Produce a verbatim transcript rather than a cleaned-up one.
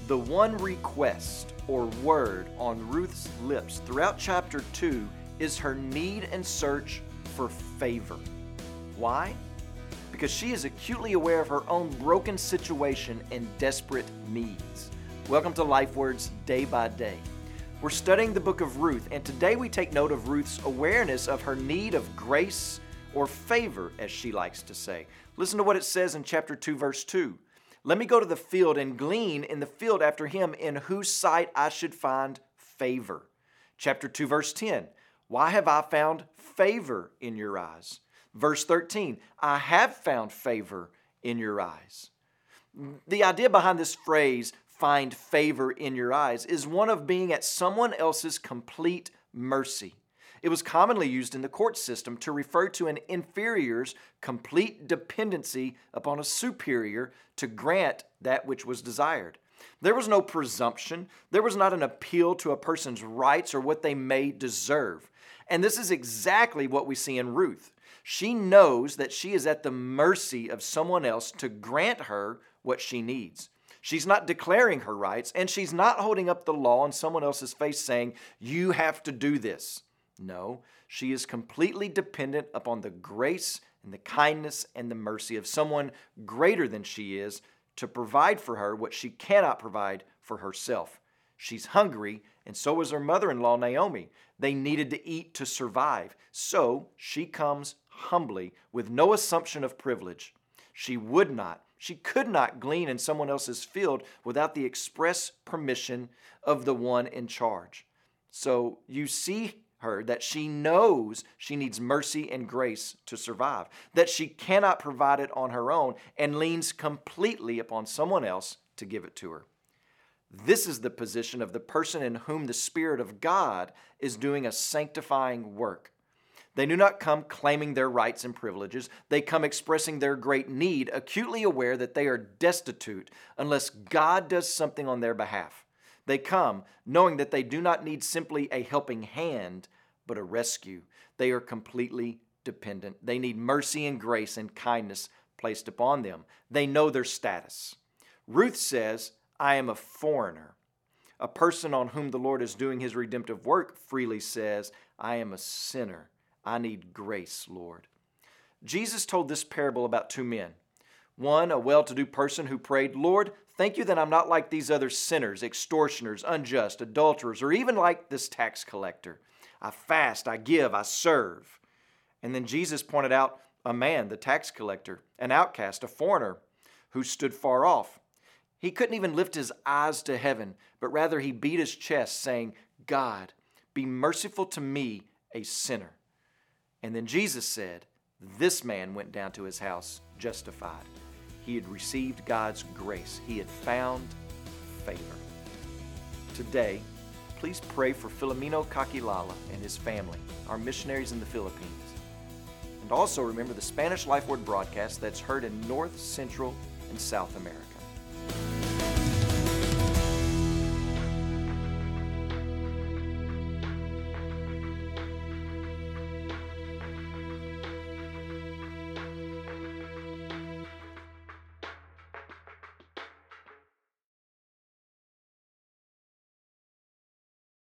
The one request or word on Ruth's lips throughout chapter two is her need and search for favor. Why? Because she is acutely aware of her own broken situation and desperate needs. Welcome to LifeWords Day by Day. We're studying the book of Ruth, and today we take note of Ruth's awareness of her need of grace or favor, as she likes to say. Listen to what it says in chapter two, verse two. Let me go to the field and glean in the field after him in whose sight I should find favor. Chapter two, verse ten. Why have I found favor in your eyes? Verse thirteen. I have found favor in your eyes. The idea behind this phrase, find favor in your eyes, is one of being at someone else's complete mercy. It was commonly used in the court system to refer to an inferior's complete dependency upon a superior to grant that which was desired. There was no presumption. There was not an appeal to a person's rights or what they may deserve. And this is exactly what we see in Ruth. She knows that she is at the mercy of someone else to grant her what she needs. She's not declaring her rights, and she's not holding up the law in someone else's face saying, you have to do this. No, she is completely dependent upon the grace and the kindness and the mercy of someone greater than she is to provide for her what she cannot provide for herself. She's hungry, and so was her mother-in-law, Naomi. They needed to eat to survive. So she comes humbly with no assumption of privilege. She would not, she could not glean in someone else's field without the express permission of the one in charge. So you see her that she knows she needs mercy and grace to survive, that she cannot provide it on her own and leans completely upon someone else to give it to her. This is the position of the person in whom the Spirit of God is doing a sanctifying work. They do not come claiming their rights and privileges. They come expressing their great need, acutely aware that they are destitute unless God does something on their behalf. They come knowing that they do not need simply a helping hand, but a rescue. They are completely dependent. They need mercy and grace and kindness placed upon them. They know their status. Ruth says, I am a foreigner. A person on whom the Lord is doing his redemptive work freely says, I am a sinner. I need grace, Lord. Jesus told this parable about two men. One, a well-to-do person who prayed, Lord, thank you that I'm not like these other sinners, extortioners, unjust, adulterers, or even like this tax collector. I fast, I give, I serve. And then Jesus pointed out a man, the tax collector, an outcast, a foreigner, who stood far off. He couldn't even lift his eyes to heaven, but rather he beat his chest, saying, God, be merciful to me, a sinner. And then Jesus said, this man went down to his house justified. He had received God's grace. He had found favor. Today, please pray for Filomeno Kakilala and his family, our missionaries in the Philippines. And also remember the Spanish Life Word broadcast that's heard in North, Central, and South America.